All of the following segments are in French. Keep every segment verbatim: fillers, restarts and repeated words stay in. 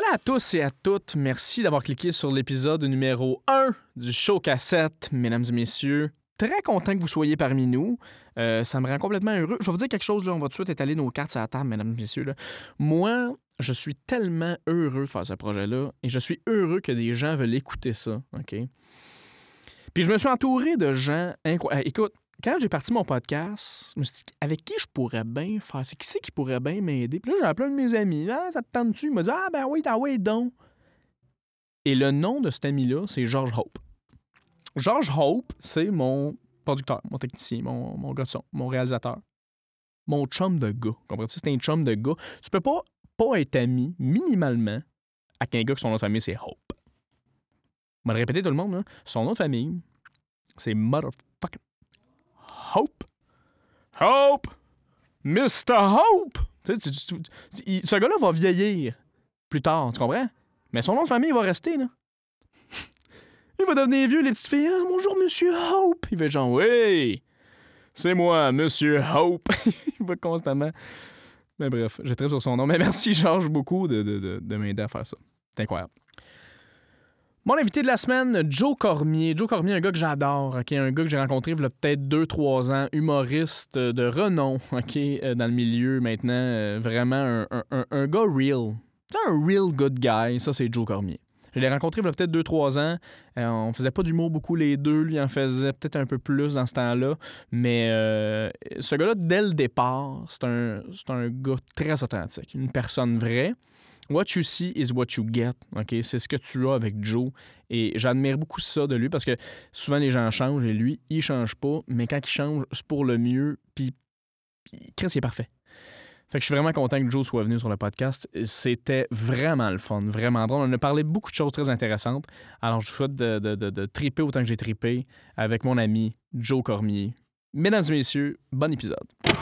Voilà à tous et à toutes. Merci d'avoir cliqué sur l'épisode numéro un du show cassette, mesdames et messieurs. Très content que vous soyez parmi nous. Euh, ça me rend complètement heureux. Je vais vous dire quelque chose, là. On va tout de suite étaler nos cartes sur la table, mesdames et messieurs. Là. Moi, je suis tellement heureux de faire ce projet-là et je suis heureux que des gens veulent écouter ça. OK? Puis je me suis entouré de gens incroyables. Écoute, quand j'ai parti mon podcast, je me suis dit, avec qui je pourrais bien faire? C'est qui c'est qui pourrait bien m'aider? Puis là, j'ai appelé un de mes amis. Ah, ça te tente-tu? Il m'a dit, ah, ben oui, t'as oui, donc. Et le nom de cet ami-là, c'est George Hope. George Hope, c'est mon producteur, mon technicien, mon, mon gars de son, mon réalisateur. Mon chum de gars. Comprends-tu? C'est un chum de gars. Tu peux pas, pas être ami, minimalement, avec un gars que son nom de famille, c'est Hope. Je vais le répéter tout le monde, là. Son nom de famille, c'est motherfucking Hope. Hope! mister Hope! Tu sais, tu, tu, tu, il, ce gars-là va vieillir plus tard, tu comprends? Mais son nom de famille va rester, là. Il va devenir vieux, les petites filles. Ah, bonjour, monsieur Hope! Il va genre, oui! C'est moi, monsieur Hope! Il va constamment. Mais bref, je tripe sur son nom. Mais merci, Georges, beaucoup de, de, de, de m'aider à faire ça. C'est incroyable. Mon invité de la semaine, Joe Cormier. Joe Cormier, un gars que j'adore, OK? Un gars que j'ai rencontré il y a peut-être deux trois ans, humoriste de renom, OK? Dans le milieu maintenant, euh, vraiment un, un, un gars real. C'est un real good guy, ça c'est Joe Cormier. Je l'ai rencontré il y a peut-être deux trois ans. Euh, on faisait pas d'humour beaucoup les deux, lui en faisait peut-être un peu plus dans ce temps-là. Mais euh, ce gars-là, dès le départ, c'est un, c'est un gars très authentique, une personne vraie. What you see is what you get. Okay? C'est ce que tu as avec Joe. Et j'admire beaucoup ça de lui parce que souvent les gens changent et lui, il change pas. Mais quand il change, c'est pour le mieux. Puis, Chris, il est parfait. Fait que je suis vraiment content que Joe soit venu sur le podcast. C'était vraiment le fun, vraiment drôle. On a parlé beaucoup de choses très intéressantes. Alors, je vous souhaite de, de, de, de triper autant que j'ai trippé avec mon ami Joe Cormier. Mesdames et messieurs, bon épisode.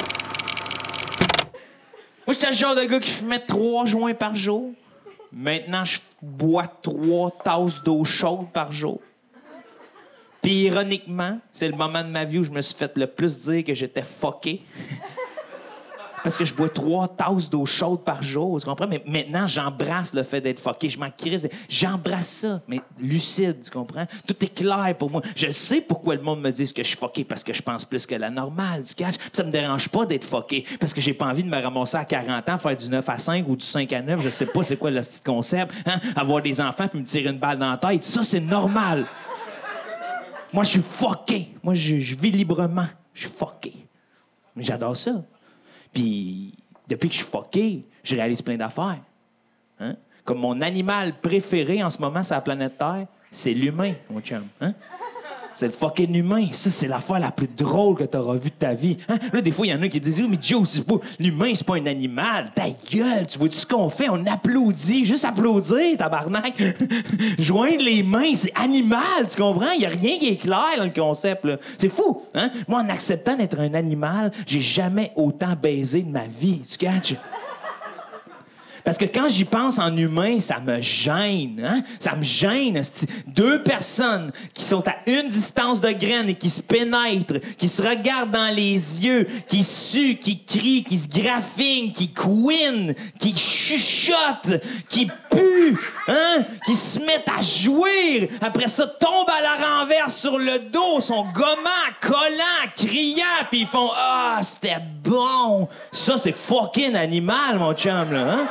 Moi, j'étais le genre de gars qui fumait trois joints par jour. Maintenant, je bois trois tasses d'eau chaude par jour. Puis, ironiquement, c'est le moment de ma vie où je me suis fait le plus dire que j'étais fucké. Parce que je bois trois tasses d'eau chaude par jour, tu comprends? Mais maintenant, j'embrasse le fait d'être fucké. Je m'en crise. J'embrasse ça, mais lucide, tu comprends? Tout est clair pour moi. Je sais pourquoi le monde me dit que je suis fucké, parce que je pense plus que la normale, tu catches? Puis ça me dérange pas d'être fucké, parce que j'ai pas envie de me ramasser à quarante ans, faire du neuf à cinq ou du cinq à neuf, je sais pas c'est quoi le petit concept, hein? Avoir des enfants puis me tirer une balle dans la tête, ça, c'est normal. Moi, je suis fucké. Moi, je, je vis librement. Je suis fucké. Mais j'adore ça. Puis, depuis que je suis fucké, je réalise plein d'affaires. Hein? Comme mon animal préféré en ce moment sur la planète Terre, c'est l'humain, mon chum. Hein? C'est le fucking humain. Ça, c'est l'affaire la plus drôle que tu auras vue de ta vie. Hein? Là, des fois, il y en a qui me disent « Oui, mais Joe, c'est pas... l'humain, c'est pas un animal. Ta gueule, tu vois-tu ce qu'on fait? On applaudit. Juste applaudir, tabarnak. Joindre les mains, c'est animal, tu comprends? Il y a rien qui est clair dans le concept, là. C'est fou, hein? Moi, en acceptant d'être un animal, j'ai jamais autant baisé de ma vie. Tu catches? Parce que quand j'y pense en humain, ça me gêne. Hein? Ça me gêne. Deux personnes qui sont à une distance de graine et qui se pénètrent, qui se regardent dans les yeux, qui suent, qui crient, qui se graffinent, qui couinent, qui chuchotent, qui puent, hein? Qui se mettent à jouir. Après ça, tombent à la renverse sur le dos, sont gommants, collants, criant, puis ils font « Ah, c'était bon! » Ça, c'est fucking animal, mon chum, là, hein?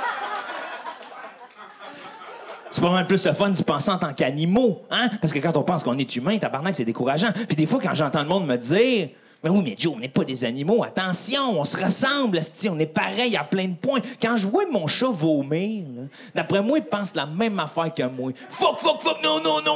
C'est pas mal plus le fun d'y penser en tant qu'animaux, hein? Parce que quand on pense qu'on est humain, tabarnak, c'est décourageant. Puis des fois, quand j'entends le monde me dire « Mais oui, mais Joe, on n'est pas des animaux. Attention, on se ressemble, asti, on est pareil à plein de points. » Quand je vois mon chat vomir, là, d'après moi, il pense la même affaire que moi. « Fuck, fuck, fuck, non, non, non! »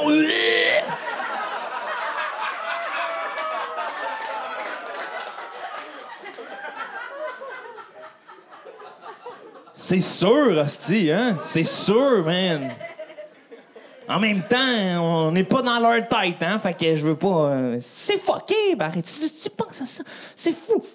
C'est sûr, asti, hein? C'est sûr, man! En même temps, on n'est pas dans leur tête, hein? Fait que je veux pas... Euh... C'est fucké, Barry. Tu, tu penses à ça? C'est fou.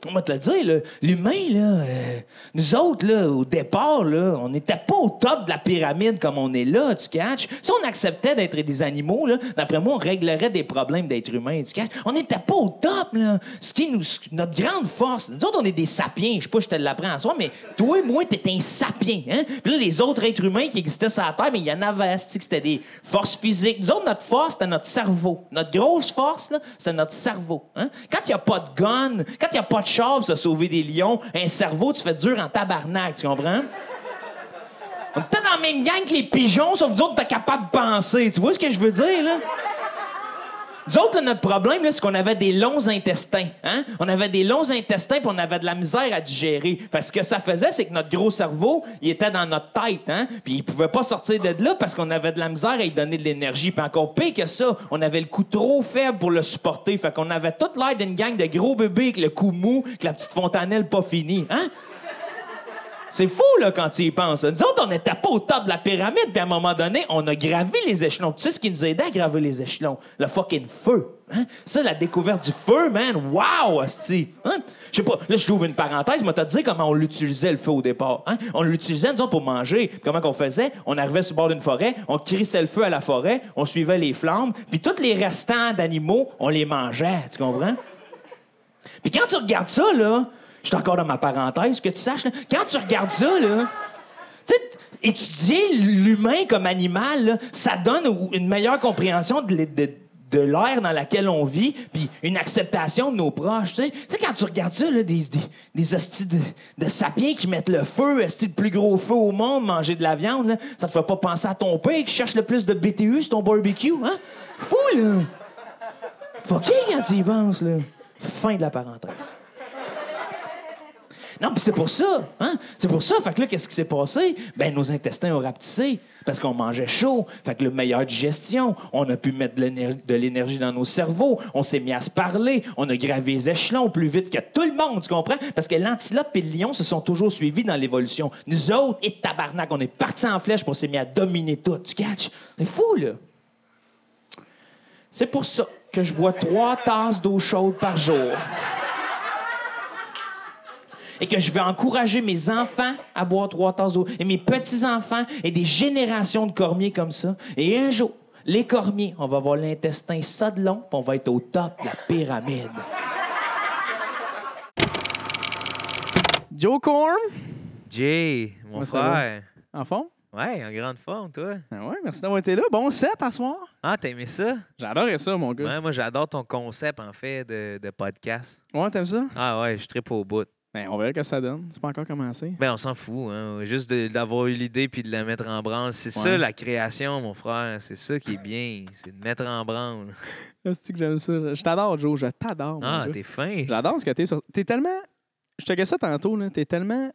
on va te le dire, là, l'humain, là, euh, nous autres, là, au départ, là, on n'était pas au top de la pyramide comme on est là, tu catches? Si on acceptait d'être des animaux, là, d'après moi, on réglerait des problèmes d'être humain, tu catches? On n'était pas au top, là. Ce qui est nous, notre grande force. Nous autres, on est des sapiens. Je sais pas si je te l'apprends à soi, mais toi, moi, t'es un sapien, hein? Puis là, les autres êtres humains qui existaient sur la Terre, mais il y en avait, tu sais, que c'était des forces physiques. Nous autres, notre force, c'était notre cerveau. Notre grosse force, là, c'est notre cerveau, hein? Quand il n'y a pas de gun, quand il n'y a pas de char pour se sauver des lions, un cerveau, tu fais dur en tabarnak, tu comprends? On était dans la même gang que les pigeons, sauf que nous autres, t'es capable de penser. Tu vois ce que je veux dire, là? Nous autres, là, notre problème, là, c'est qu'on avait des longs intestins. Hein? On avait des longs intestins puis on avait de la misère à digérer. Parce que ce que ça faisait, c'est que notre gros cerveau, il était dans notre tête. Hein? Puis il pouvait pas sortir de là parce qu'on avait de la misère à lui donner de l'énergie. Puis encore pire que ça, on avait le cou trop faible pour le supporter. Fait qu'on avait toute l'air d'une gang de gros bébés avec le cou mou, avec la petite fontanelle pas finie. Hein? C'est fou, là, quand tu y penses. Nous autres, on n'était pas au top de la pyramide, puis à un moment donné, on a gravé les échelons. Tu sais ce qui nous a aidé à graver les échelons? Le fucking feu. Hein? Ça, la découverte du feu, man. Wow, hostie. Hein? Je sais pas, là, je t'ouvre une parenthèse, mais t'as dit comment on l'utilisait, le feu, au départ. Hein? On l'utilisait, nous autres, pour manger. Puis comment qu'on faisait? On arrivait sur le bord d'une forêt, on crissait le feu à la forêt, on suivait les flammes, puis tous les restants d'animaux, on les mangeait. Tu comprends? Puis quand tu regardes ça, là, je suis encore dans ma parenthèse, que tu saches, là, quand tu regardes ça, là, tu sais, étudier l'humain comme animal, là, ça donne une meilleure compréhension de, de, de l'ère dans laquelle on vit, puis une acceptation de nos proches. Tu sais, quand tu regardes ça, là, des, des, des hosties de, de sapiens qui mettent le feu, hostie le plus gros feu au monde, manger de la viande, là, ça te fait pas penser à ton père qui cherche le plus de B T U sur ton barbecue, hein? Fou, là! Fucké quand tu y penses, là. Fin de la parenthèse. Non, puis c'est pour ça, hein? C'est pour ça. Fait que là, qu'est-ce qui s'est passé? Ben, nos intestins ont rapetissé parce qu'on mangeait chaud. Fait que le meilleure digestion, on a pu mettre de l'énergie dans nos cerveaux, on s'est mis à se parler, on a gravé les échelons plus vite que tout le monde, tu comprends? Parce que l'antilope et le lion se sont toujours suivis dans l'évolution. Nous autres, et tabarnak, on est partis en flèche, puis on s'est mis à dominer tout, tu catches? C'est fou, là. C'est pour ça que je bois trois tasses d'eau chaude par jour. Et que je vais encourager mes enfants à boire trois tasses d'eau, et mes petits-enfants, et des générations de cormiers comme ça. Et un jour, les cormiers, on va avoir l'intestin ça de long, puis on va être au top de la pyramide. Joe Corm? Jay, mon Ouais, frère. En fond? Ouais, en grande forme, toi. Ah ouais, merci d'avoir été là. Bon set à soir. Ah, t'as aimé ça? J'adorais ça, mon gars. Ouais, moi, j'adore ton concept, en fait, de, de podcast. Ouais, t'aimes ça? Ah ouais, je trippe au bout. Ben, on verra que ça donne. C'est pas encore commencé. Ben, on s'en fout, hein. Juste de- d'avoir eu l'idée puis de la mettre en branle. C'est Ouais. ça, la création, mon frère. C'est ça qui est bien. C'est de mettre en branle. C'est que j'aime ça. Je t'adore, Joe. Je t'adore, mon Ah, gars. t'es fin. J'adore ce que t'es sur... T'es tellement... Je te dis ça tantôt, là. T'es tellement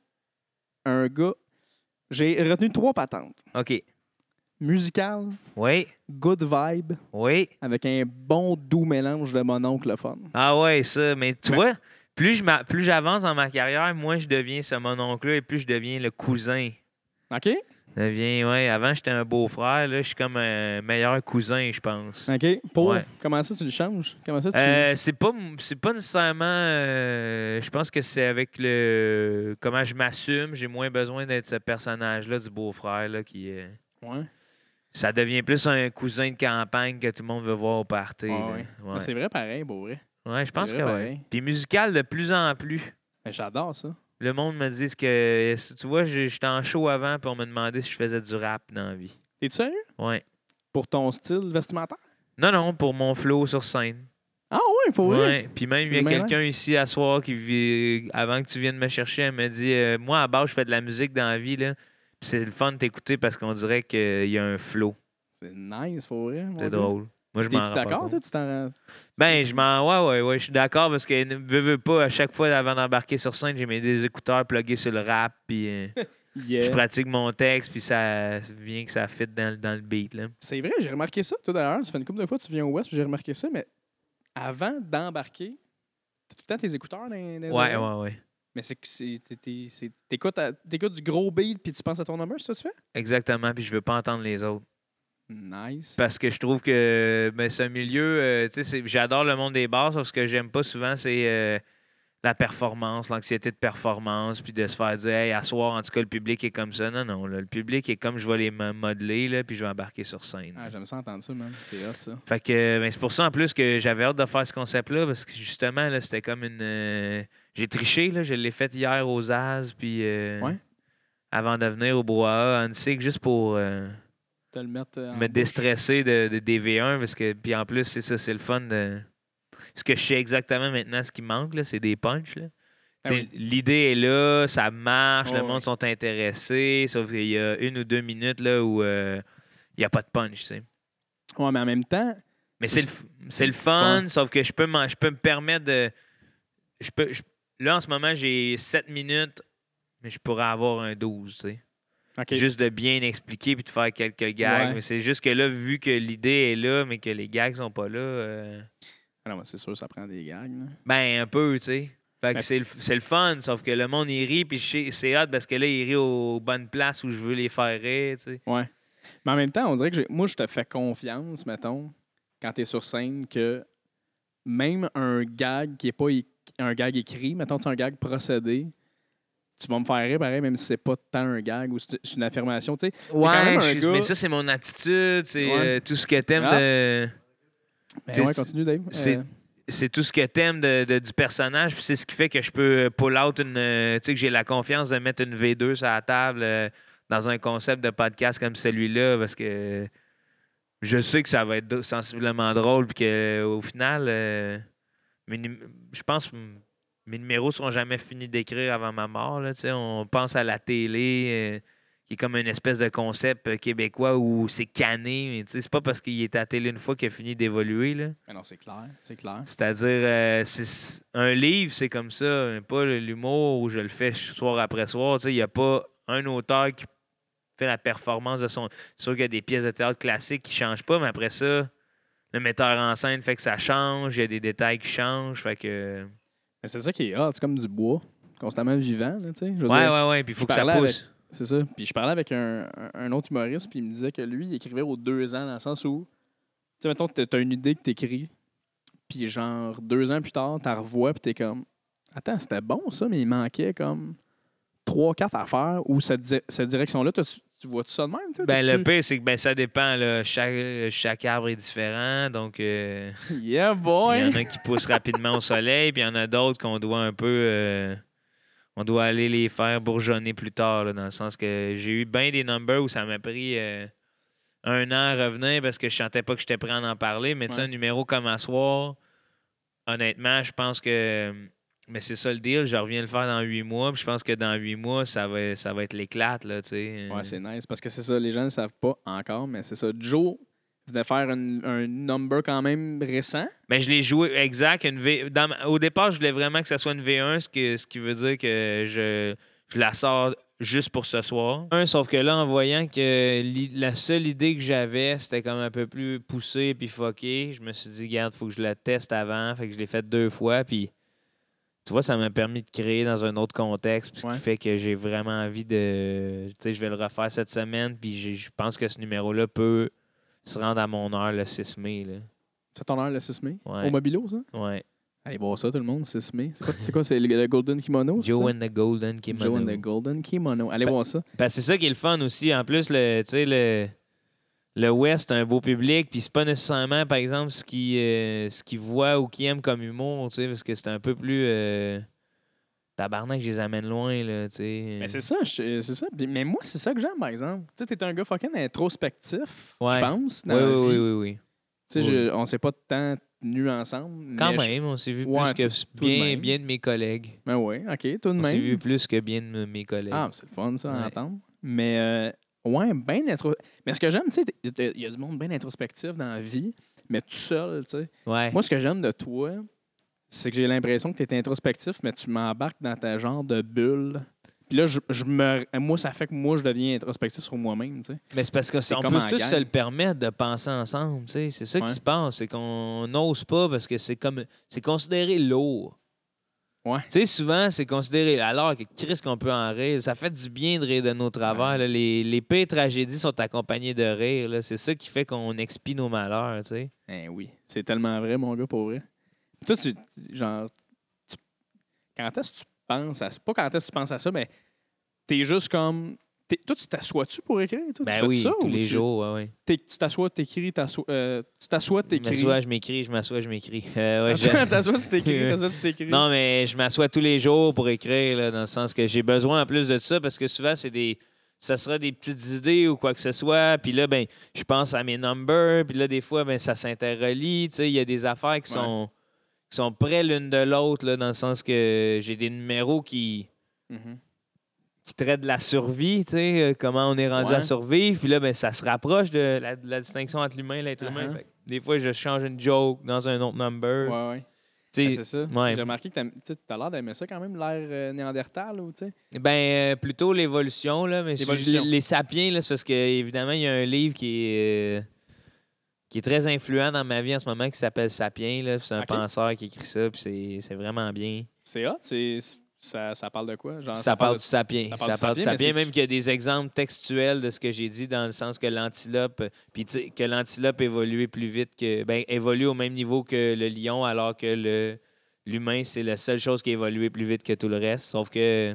un gars... J'ai retenu trois patentes. OK. Musical, Oui, good vibe, oui. avec un bon doux mélange de mon oncle le fun. Ah ouais, ça. Mais tu Mais- vois, plus je m'a- plus j'avance dans ma carrière, moins je deviens ce mononcle-là et plus je deviens le cousin. OK? Je deviens, ouais. Avant, j'étais un beau-frère. Là, je suis comme un meilleur cousin, je pense. OK. Pour... Ouais. Comment ça, tu le changes? Comment ça, tu... Euh, c'est pas c'est pas nécessairement euh, je pense que c'est avec le comment je m'assume, j'ai moins besoin d'être ce personnage là du beau-frère là qui euh, Ouais. ça devient plus un cousin de campagne que tout le monde veut voir au party. Ah là. ouais. Ouais. Mais c'est vrai pareil, pour vrai. Ouais, je pense c'est que vrai ouais. pareil. Puis musical de plus en plus. Mais j'adore ça. Le monde me dit que tu vois, j'ai- j'étais en show avant puis on me demandait si je faisais du rap dans la vie. T'es-tu sérieux? Ouais. Pour ton style vestimentaire? Non non, pour mon flow sur scène. Ah ouais, pour vrai? Ouais, puis même, C'est il y a bien quelqu'un nice. ici à soir qui vit, avant que tu viennes me chercher, elle me dit euh, moi, à base, je fais de la musique dans la vie, là. Puis c'est le fun de t'écouter parce qu'on dirait qu'il y a un flow. C'est nice, pour vrai. mon C'est gars. drôle. Moi, je m'en T'es-tu rends pas d'accord, compte. toi? Tu t'en rends... Ben, je m'en. Ouais, ouais, ouais, je suis d'accord parce que, veux, veux pas, à chaque fois avant d'embarquer sur scène, j'ai mes des écouteurs plugués sur le rap, puis euh, Yeah. je pratique mon texte, puis ça vient que ça fit dans, dans le beat, là. C'est vrai, j'ai remarqué ça. Toi, d'ailleurs, ça fait une couple de fois que tu viens au Ouest, puis j'ai remarqué ça, mais avant d'embarquer, t'as tout le temps tes écouteurs dans, dans les Ouais, oreilles? ouais, ouais. Mais c'est que c'est... t'es- t'es- c'est- T'écoutes, à- t'écoutes du gros beat, puis tu penses à ton number, c'est ça que tu fais? Exactement, puis je veux pas entendre les autres. Nice. Parce que je trouve que ben, c'est un milieu, euh, tu sais, c'est- j'adore le monde des bars, sauf ce que j'aime pas souvent, c'est euh, la performance, l'anxiété de performance, puis de se faire dire, hey, à soir, en tout cas, le public est comme ça. Non, non, là, le public est comme je vais les mo- modeler, là, puis je vais embarquer sur scène. Ah, j'aime ça entendre ça, man. C'est hot, ça. Fait que ben, c'est pour ça, en plus, que j'avais hâte de faire ce concept-là, parce que justement, là, c'était comme une. euh, J'ai triché, là, je l'ai fait hier aux Zaz, puis. euh, Ouais. Avant de venir au Brouhaha, on sait que juste pour. euh, Te le mettre euh, en me bouche. déstresser de, de D V un parce que puis en plus c'est ça, c'est le fun de ce que je sais exactement maintenant ce qui manque là, c'est des punchs là. Ah T'sais, oui. L'idée est là, ça marche, Oh, le monde oui. sont intéressés, sauf qu'il y a une ou deux minutes là où euh, il n'y a pas de punch, tu sais. Ouais, mais en même temps, Mais C'est- c'est le, c'est le fun, sauf que je peux, m'en- je peux me permettre de. Je peux, je- là, en ce moment, j'ai sept minutes, mais je pourrais avoir un douze, tu sais. OK. Juste de bien expliquer puis de faire quelques gags. Ouais. Mais c'est juste que là, vu que l'idée est là, mais que les gags sont pas là, euh, Ah non, mais c'est sûr, ça prend des gags. Là. ben un peu, tu sais. Fait que Mais- c'est le, c'est le fun, sauf que le monde, il rit, puis je sais- c'est hot parce que là, il rit aux bonnes places où je veux les faire rire, tu sais. Ouais. Mais en même temps, on dirait que j'ai- moi, je te fais confiance, mettons, quand tu es sur scène, que même un gag qui n'est pas é- un gag écrit, mettons, c'est un gag procédé, tu vas me faire rire pareil, même si c'est pas tant un gag ou c'est c'est une affirmation. Tu sais, Ouais, quand même un je suis- gars- mais ça, c'est mon attitude, c'est Ouais. euh, tout ce que t'aimes Ah. de... ben T'sais, ouais, continue, Dave. c'est- Euh, C'est tout ce que t'aimes de, de- du personnage, puis c'est ce qui fait que je peux pull out une... euh, Tu sais, que j'ai la confiance de mettre une V deux sur la table euh, dans un concept de podcast comme celui-là, parce que je sais que ça va être do- sensiblement drôle, puis qu'au final, euh, mes num- je pense que mes numéros seront jamais finis d'écrire avant ma mort. Là, tu sais. On pense à la télé, euh, qui est comme une espèce de concept euh, québécois où c'est cané, mais tu sais, c'est pas parce qu'il est à la télé une fois qu'il a fini d'évoluer. Là. mais non, c'est clair, c'est clair. C'est-à-dire, euh, c'est- un livre, c'est comme ça, mais pas l'humour où je le fais soir après soir. Tu sais, il n'y a pas un auteur qui fait la performance de son. C'est sûr qu'il y a des pièces de théâtre classiques qui ne changent pas, mais après ça, le metteur en scène fait que ça change, il y a des détails qui changent, fait que. Mais c'est ça qui est hot, c'est comme du bois, constamment vivant, là, tu sais. Je veux Ouais, dire, ouais, ouais, puis il faut je que ça parlais pousse. C'est ça. Puis je parlais avec un, un- un autre humoriste, puis il me disait que lui, il écrivait aux deux ans, dans le sens où, tu sais, mettons, t'as t'as une idée que t'écris, puis genre, deux ans plus tard, t'as revois, puis t'es comme, attends, c'était bon ça, mais il manquait comme trois, quatre affaires, ou cette, di- cette direction-là, toi, tu, tu vois-tu ça de même, toi? Ben, T'as-tu- le pire, c'est que ben, ça dépend. Là. Chaque, chaque arbre est différent. Donc, euh, Yeah, il y boy! en a qui poussent rapidement au soleil, puis il y en a d'autres qu'on doit un peu. euh, on doit aller les faire bourgeonner plus tard, là, dans le sens que j'ai eu bien des numbers où ça m'a pris euh, un an à revenir parce que je sentais pas que j'étais prêt à en parler. Mais tu sais, Ouais. un numéro comme à soir, honnêtement, je pense que. Mais c'est ça le deal, je reviens le faire dans huit mois, puis je pense que dans huit mois, ça va, ça va être l'éclate, là, tu sais. Ouais, c'est nice, parce que c'est ça, les gens ne le savent pas encore, mais c'est ça. Joe venait faire un, un number quand même récent. Ben, je l'ai joué exact. Une V... dans ma- Au départ, je voulais vraiment que ça soit une V un, ce, que- ce qui veut dire que je, je la sors juste pour ce soir. Un, sauf que là, en voyant que l'i- la seule idée que j'avais, c'était comme un peu plus poussé puis fucké, je me suis dit, regarde, faut que je la teste avant. Fait que je l'ai fait deux fois. Puis, tu vois, ça m'a permis de créer dans un autre contexte. Puis, ce Ouais. qui fait que j'ai vraiment envie de. Tu sais, je vais le refaire cette semaine. Puis, j'ai- je pense que ce numéro-là peut se rendre à mon heure le six mai. Là. C'est ton heure le six mai? Ouais. Au Mobilo, ça? Ouais. Allez voir ça, tout le monde, six mai. C'est quoi, c'est quoi? C'est le, le Golden Kimono? c'est Joe ça? and the Golden Kimono. Joe and the Golden Kimono. Allez Ben- voir ça. Parce que c'est ça qui est le fun aussi. En plus, le, tu sais, le, le West, c'est un beau public. Puis c'est pas nécessairement, par exemple, ce qu'ils euh, ce qu'ils voient ou qu'ils aiment comme humour, tu sais, parce que c'est un peu plus. Euh, tabarnak, je les amène loin, là, tu sais. Mais c'est ça, je- c'est ça. Puis- Mais moi, c'est ça que j'aime, par exemple. Tu sais, t'es un gars fucking introspectif, Ouais. je pense, dans Oui, la oui, vie. oui, oui, oui. Tu sais, Oui. je- on s'est pas tant tenus ensemble. Quand mais je- même, on s'est vu Ouais, plus que tout- tout de bien, même. bien de mes collègues. Ben oui, OK, tout de On même. s'est vu plus que bien de mes collègues. Ah, c'est le fun, ça, à Ouais. entendre. Mais, euh, ouais, bien intro... Mais ce que j'aime, tu sais, t'es- il y a du monde bien introspectif dans la vie, mais tout seul, tu sais. ouais. Moi, ce que j'aime de toi, c'est que j'ai l'impression que tu es introspectif, mais tu m'embarques dans ta genre de bulle. Puis là, je, je me... moi, ça fait que moi, je deviens introspectif sur moi-même, tu sais. Mais c'est parce qu'on C'est peut comme en tous gang. se le permettre de penser ensemble. tu sais. C'est ça Ouais. qui se passe. C'est qu'on n'ose pas parce que c'est comme c'est considéré lourd. Ouais. Tu sais, souvent, c'est considéré. Alors que Chris, qu'on peut en rire. Ça fait du bien de rire de nos travers. Ouais. là. Les, les pires tragédies sont accompagnées de rire. là. C'est ça qui fait qu'on expie nos malheurs. tu sais. Eh oui, c'est tellement vrai, mon gars, pour vrai. Toi, tu, tu- genre, tu- quand est-ce que tu penses à ça? Pas quand est-ce que tu penses à ça, mais t'es juste comme... T'es, toi, tu t'assois-tu pour écrire? Toi, Ben tu oui, fais ça, tous ou les tu, jours, ouais, ouais. t'es- tu t'assois, t'écris, t'assois, euh, tu t'assois, Je t'écris. m'assois, je m'écris, je m'assois, je m'écris. Euh, ouais, je- T'assois, t'assois, tu t'écris, t'assois, tu t'écris. Non, mais je m'assois tous les jours pour écrire, là, dans le sens que j'ai besoin en plus de ça, parce que souvent, c'est des. Ça sera des petites idées ou quoi que ce soit. Puis là, ben, je pense à mes numbers. Puis là, des fois, ben, ça s'interrelie. Tu sais, il y a des affaires qui Ouais. sont, qui sont près l'une de l'autre, là, dans le sens que j'ai des numéros qui, Mhm. qui traitent de la survie, tu sais, euh, comment on est rendu Ouais. à survivre. Puis là, ben, ça se rapproche de la, de la distinction entre l'humain et l'être humain. Uh-huh. Fait que des fois, je change une joke dans un autre number. Ouais, ouais. Tu sais, Ben, c'est ça. ouais. J'ai remarqué que t'aimes- tu sais, t'as l'air d'aimer ça quand même, l'air euh, néandertal, ou tu sais. Ben, euh, plutôt l'évolution, là. Mais c'est L'évolution. juste- les sapiens, là, c'est parce que, évidemment, il y a un livre qui est, euh, qui est très influent dans ma vie en ce moment qui s'appelle Sapiens, là. C'est un Ok. penseur qui écrit ça, puis c'est, c'est vraiment bien. C'est hot, c'est... Ça, ça parle de quoi? Genre, Ça, parle de- du sapien. ça Ça parle parle, du du sapien, mais sapien, c'est- même qu'il y a des exemples textuels de ce que j'ai dit, dans le sens que l'antilope, euh, puis tu sais, que l'antilope évolue plus vite que. Ben, évolue au même niveau que le lion, alors que le, l'humain, c'est la seule chose qui a évolué plus vite que tout le reste. Sauf que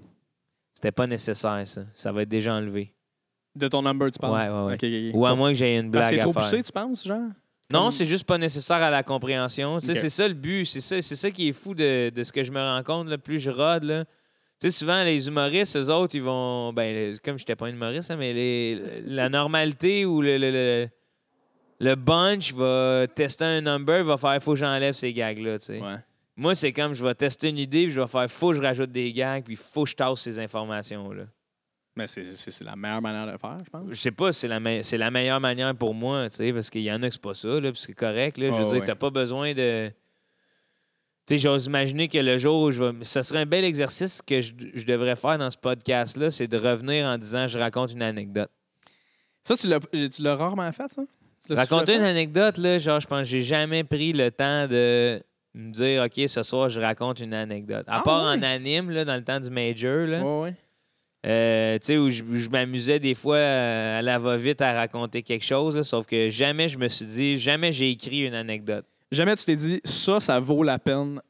c'était pas nécessaire, ça. Ça va être déjà enlevé. De ton number, tu parles? Ouais, ouais, ouais. Ok, ok, ok. Ou à moins que j'aie une Parce que blague c'est à trop faire. poussé, tu penses, genre? Non, Comme- c'est juste pas nécessaire à la compréhension. Tu sais, Ok. c'est ça le but. C'est ça, c'est ça qui est fou de, de ce que je me rends compte. Là, plus je rôde, là. Tu sais, souvent, les humoristes, eux autres, ils vont. Ben, le- comme je n'étais pas un humoriste, hein, mais les- la normalité ou le, le, le, le bunch va tester un number, va faire faut que j'enlève ces gags-là. Tu sais. Ouais. Moi, c'est comme je vais tester une idée, puis je vais faire faut que je rajoute des gags, puis faut que je tasse ces informations-là. Mais c'est, c'est, c'est la meilleure manière de le faire, je pense. Je sais pas, c'est la, me- c'est la meilleure manière pour moi, tu sais, parce qu'il y en a que c'est pas ça, là, puis c'est correct, là. Je veux Oh, dire, ouais. t'as pas besoin de. Tu sais, j'ose imaginer que le jour où je vais. Ça serait un bel exercice que je, je devrais faire dans ce podcast-là, c'est de revenir en disant je raconte une anecdote. Ça, tu l'as, tu l'as rarement fait, ça? Tu l'as Raconter déjà une fait? anecdote, là, genre, je pense que j'ai jamais pris le temps de me dire OK, ce soir, je raconte une anecdote. À Ah, part ouais? en anime, là, dans le temps du major, là. Ouais, ouais. Euh, tu sais, où je, je m'amusais des fois euh, à la va-vite à raconter quelque chose, là, sauf que jamais je me suis dit, jamais j'ai écrit une anecdote. Jamais tu t'es dit, ça, ça vaut la peine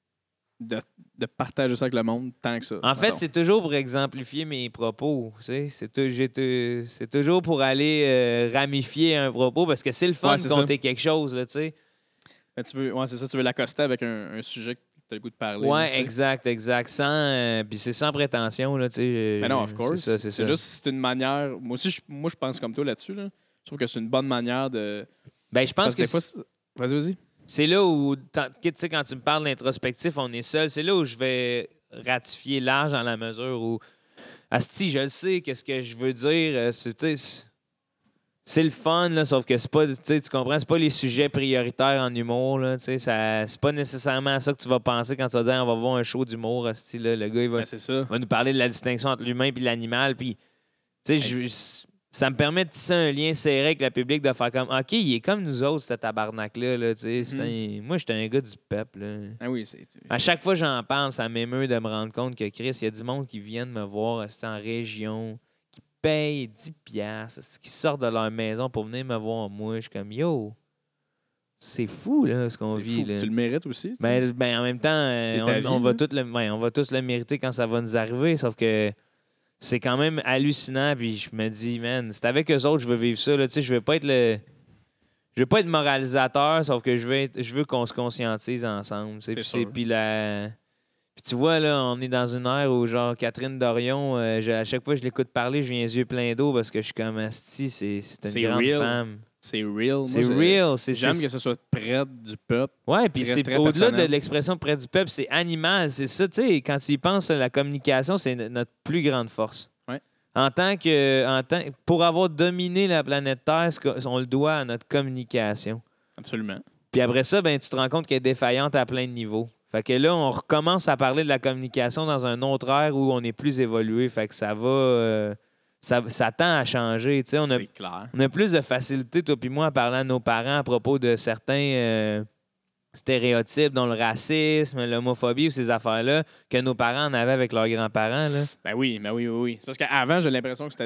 de, de partager ça avec le monde tant que ça. En fait, mettons. c'est toujours pour exemplifier mes propos. Tu sais, c'est, tou- j'ai tou- c'est toujours pour aller euh, ramifier un propos parce que c'est le fun Ouais, de c'est compter quelque chose, là, tu sais. Mais tu veux, ouais, c'est ça, tu veux l'accoster avec un, un sujet que tu as le goût de parler. Ouais, tu sais. exact, exact. Sans, euh, puis c'est sans prétention, là, tu sais. Mais non, of course. C'est ça, c'est ça. juste, c'est une manière. Moi aussi, je, moi, je pense comme toi là-dessus. Là. Je trouve que c'est une bonne manière de. Ben, je pense Parce que des fois, c'est- c'est- vas-y, vas-y. c'est là où, tant- tu sais, quand tu me parles d'introspectif, on est seul. C'est là où je vais ratifier large dans la mesure où, asti, je le sais, qu'est-ce que je veux dire. euh, C'est, tu sais, c'est- c'est le fun, là, sauf que c'est pas, tu sais, tu comprends, c'est pas les sujets prioritaires en humour, là, tu sais, ça- c'est pas nécessairement à ça que tu vas penser quand tu vas dire, on va voir un show d'humour, asti, là, le gars, il va, Ben, c'est ça. va nous parler de la distinction entre l'humain et l'animal, puis, tu sais, je- ça me permet de tisser un lien serré avec le public, de faire comme, OK, il est comme nous autres, ce tabarnak-là, là, tu sais, c'est un- moi, j'étais un gars du peuple, là. Ah oui, c'est. À chaque fois que j'en parle, ça m'émeut de me rendre compte que Chris, il y a du monde qui vient de me voir asti, en région, qui paye dix piastres, asti, qui sortent de leur maison pour venir me voir moi. Je suis comme yo, c'est fou là ce qu'on c'est vit fou. là. Tu le mérites aussi. tu sais. Ben, ben, en même temps, euh, C'est on, ta vie, on va là. tous le, ben, on va tous le mériter quand ça va nous arriver, sauf que c'est quand même hallucinant. Puis je me dis, man, c'est avec eux autres que je veux vivre ça. Là, tu sais, je veux pas être le, je veux pas être moralisateur, sauf que je veux, être- je veux qu'on se conscientise ensemble. tu sais. C'est Puis sûr. c'est- puis la, puis tu vois là, on est dans une ère où genre Catherine Dorion, euh, je- à chaque fois que je l'écoute parler, je viens les yeux pleins d'eau parce que je suis comme asti, c'est c'est une C'est grande real. femme. C'est real. Moi, C'est je- real, c'est J'aime c'est- que ce soit près du peuple. Ouais, puis Très, c'est très au-delà de personnel. l'expression près du peuple, c'est animal. C'est ça, tu sais, quand tu y penses, la communication, c'est no- notre plus grande force. Ouais. En tant que, en tant, pour avoir dominé la planète Terre, c'est que- on le doit à notre communication. Absolument. Puis après ça, ben, tu te rends compte qu'elle est défaillante à plein de niveaux. Fait que là, on recommence à parler de la communication dans un autre ère où on est plus évolué. Fait que ça va... euh, ça, ça tend à changer. Tu sais, on a, C'est clair. on a plus de facilité, toi puis moi, à parler à nos parents à propos de certains euh, stéréotypes, dont le racisme, l'homophobie ou ces affaires-là, que nos parents en avaient avec leurs grands-parents. Là. Ben oui, ben oui, oui, oui. C'est parce qu'avant, j'ai l'impression que c'était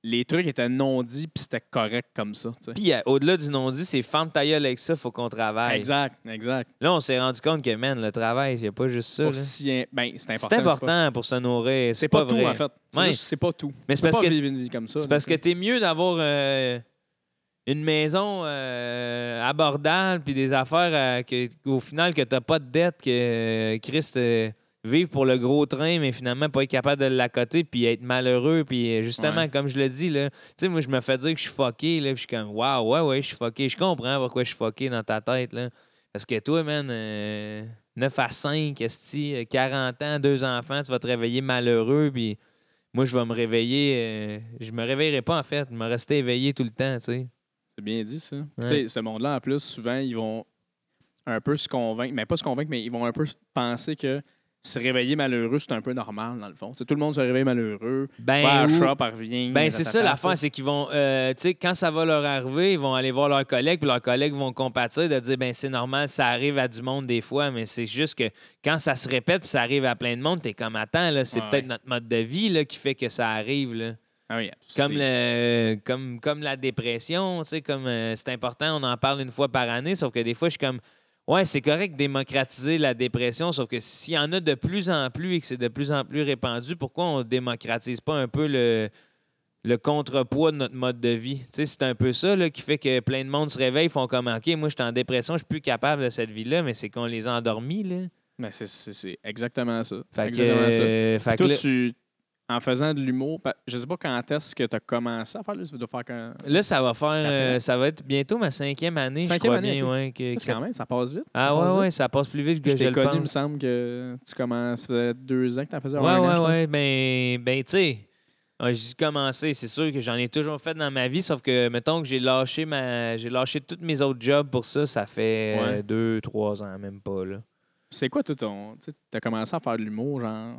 les trucs étaient non-dits puis c'était correct comme ça. T'sais. Puis euh, au-delà du non-dit, c'est ferme ta gueule avec ça, faut qu'on travaille. Exact, exact. Là, on s'est rendu compte que, man, le travail, il n'y a pas juste ça. Là. Aussi, ben, c'est important. C'est important pour se nourrir. C'est C'est pas, pas, tout, vrai. en fait. C'est Ouais. juste- c'est pas tout. Mais Tu c'est peux parce pas que vivre une vie comme ça. c'est là, parce que t'sais. t'es mieux d'avoir euh, une maison euh, abordable puis des affaires euh, que, au final que t'as pas de dette, que euh, Christ euh, vivre pour le gros train, mais finalement pas être capable de l'accoter puis être malheureux. Puis euh, justement, Ouais. comme je le dis, là, tu sais, moi, je me fais dire que je suis fucké, là, puis je suis comme, waouh, ouais, ouais, je suis fucké. Je comprends pourquoi je suis fucké dans ta tête, là. Parce que toi, man, euh, neuf à cinq, esti, quarante ans, deux enfants, tu vas te réveiller malheureux, puis moi, je vais me réveiller. euh, je me réveillerai pas, en fait. Je me rester éveillé tout le temps, tu sais. C'est bien dit, ça. Ouais. Tu sais, ce monde-là, en plus, souvent, ils vont un peu se convaincre, mais pas se convaincre, mais ils vont un peu penser que se réveiller malheureux, c'est un peu normal, dans le fond. Tu sais, tout le monde se réveille malheureux. Ben, va à la ou- shop, elle revient. Ben, c'est ça tatata, l'affaire, tu sais. c'est qu'ils vont, euh, tu sais, quand ça va leur arriver, ils vont aller voir leurs collègues, puis leurs collègues vont compatir de dire, ben c'est normal, ça arrive à du monde des fois, mais c'est juste que quand ça se répète, puis ça arrive à plein de monde, t'es comme, attends, là, c'est Ouais, peut-être ouais. notre mode de vie là, qui fait que ça arrive, là. Ah oui, Comme, c'est- le, comme, comme la dépression, tu sais, comme euh, c'est important, on en parle une fois par année, sauf que des fois, je suis comme, ouais, c'est correct de démocratiser la dépression, sauf que s'il y en a de plus en plus et que c'est de plus en plus répandu, pourquoi on démocratise pas un peu le, le contrepoids de notre mode de vie? Tu sais, c'est un peu ça là, qui fait que plein de monde se réveille, font comme, OK, moi, je suis en dépression, je suis plus capable de cette vie-là, mais c'est qu'on les a endormis, là. Mais c'est- c'est c'est exactement ça. Fait que, exactement ça. euh, fait Puis que toi, là, tu, en faisant de l'humour, pa- je sais pas quand est-ce que tu as commencé à faire, là, ça doit faire quand... là, ça va faire, Quatre euh, ans. ça va être bientôt ma cinquième année, je Cinquième crois année, bien, ok. ouais, que- C'est quand même, ça passe vite. Ah ça passe ouais, vite. ouais, ça passe plus vite que Je je, t'ai le connu, il me pense. semble que tu commences, ça faisait deux ans que tu en faisais. Ouais, un an, ouais, je pense. ouais. Ben, ben tu sais, ah, j'ai commencé. C'est sûr que j'en ai toujours fait dans ma vie, sauf que, mettons que j'ai lâché ma, j'ai lâché tous mes autres jobs pour ça, ça fait Ouais. euh, deux, trois ans, même pas, là. C'est quoi, toi, ton... Tu as commencé à faire de l'humour, genre...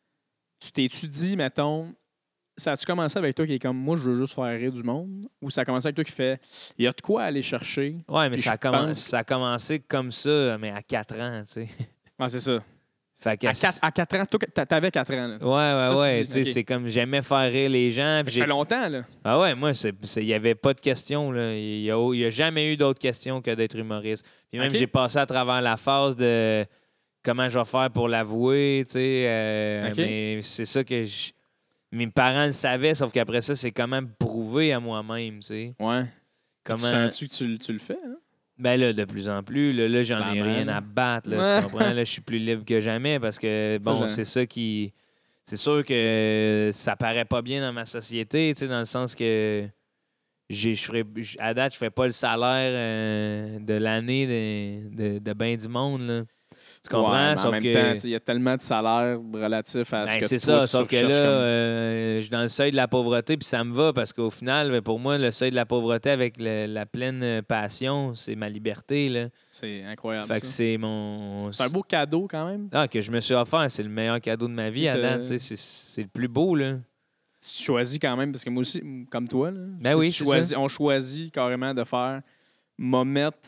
Tu t'es-tu dit, mettons... Ça a-tu commencé avec toi qui est comme, moi, je veux juste faire rire du monde? Ou ça a commencé avec toi qui fait, il y a de quoi aller chercher? Ouais, mais Et ça a, je commen- pense- ça a commencé comme ça, mais à quatre ans, tu sais. Ah, c'est ça. Fait que À quatre, à quatre ans, toi, t'a- t'avais quatre ans, là. Ouais, ouais, Ça, ouais. c'est- Tu sais, ok. c'est comme j'aimais faire rire les gens. Mais puis ça fait j'ai- longtemps, là. Ah ouais, moi, c'est- c'est- il n'y avait pas de questions. Là. Il n'y a, il y a jamais eu d'autres questions que d'être humoriste. Puis même, Ok. j'ai passé à travers la phase de comment je vais faire pour l'avouer. Tu sais, euh, Ok. mais c'est ça que je- mes parents le savaient, sauf qu'après ça, c'est quand même prouvé à moi-même. Tu sais. Ouais. Comment... Tu sens-tu que tu, le- tu le fais, hein? Ben là, de plus en plus, là, là, j'en ai Clairement, rien là. à battre. Là, tu comprends? Là, je suis plus libre que jamais parce que, bon, j'en- c'est ça qui... C'est sûr que ça paraît pas bien dans ma société, tu sais, dans le sens que j'ai, je ferais, j- à date, je fais pas le salaire euh, de l'année de, de, de ben du monde, là. Tu comprends? Ouais, mais en Sauf même que... temps, tu sais, il y a tellement de salaires relatifs à ce Ben, que c'est toi, ça, tu sauf que là, recherches comme- euh, je suis dans le seuil de la pauvreté, puis ça me va parce qu'au final, ben, pour moi, le seuil de la pauvreté avec le- la pleine passion, c'est ma liberté, là. C'est incroyable, Fait que ça. c'est mon... C'est un beau cadeau, quand même. Ah, que je me suis offert, c'est le meilleur cadeau de ma vie, Tu sais, Adam. t'as- tu sais, C'est c'est le plus beau, là. Tu choisis quand même, parce que moi aussi, m- comme toi, là, Ben tu sais, oui, tu c'est choisis- ça. on choisit carrément de faire, m'a mettre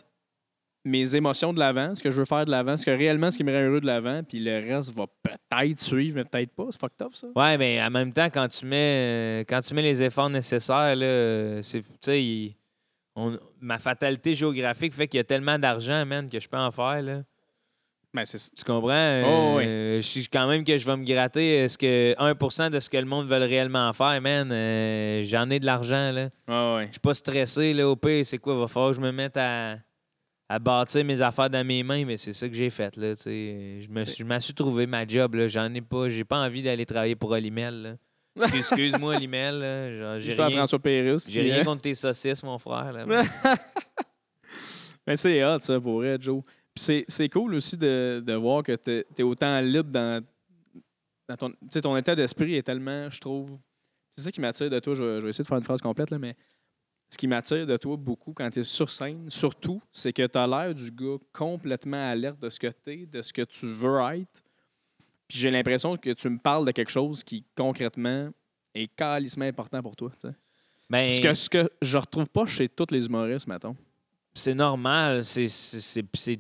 mes émotions de l'avant, ce que je veux faire de l'avant, ce que réellement, ce qui me rend heureux de l'avant, puis le reste va peut-être suivre, mais peut-être pas. C'est fucked up, ça. Ouais, mais en même temps, quand tu mets, euh, quand tu mets les efforts nécessaires, là, euh, c'est, tu sais, il- on- ma fatalité géographique fait qu'il y a tellement d'argent, man, que je peux en faire, là. Ben, c'est Tu comprends? Euh, Oh, oui. Je suis quand même que je vais me gratter euh, ce que un pour cent de ce que le monde veut réellement faire, man. euh, j'en ai de l'argent, là. ah ouais. Je suis pas stressé, là. Au pire, c'est quoi? Il va falloir que je me mette à, à bâtir mes affaires dans mes mains, mais c'est ça que j'ai fait, là. Tu sais. Je me suis- je m'en suis trouvé ma job, là. J'en ai pas. J'ai pas envie d'aller travailler pour Olimel, là. Excuse- Excuse-moi, Olimel, là. Genre, J'ai J'ai fait à rien, François Pérusse. j'ai puis, rien euh, contre tes saucisses, mon frère, là. Mais c'est hot, ça, pour vrai, Joe. Puis c'est, c'est cool aussi de, de voir que t'es, t'es autant libre dans, dans ton... Tu sais, ton état d'esprit est tellement, je trouve... C'est ça qui m'attire de toi. Je vais, je vais essayer de faire une phrase complète, là, mais ce qui m'attire de toi beaucoup quand tu es sur scène, surtout, c'est que tu as l'air du gars complètement alerte de ce que tu es, de ce que tu veux être. Puis j'ai l'impression que tu me parles de quelque chose qui, concrètement, est calissement important pour toi. tu sais. Ben, Ce que, ce que je retrouve pas chez tous les humoristes, mettons. c'est normal. C'est, c'est, c'est- c'est-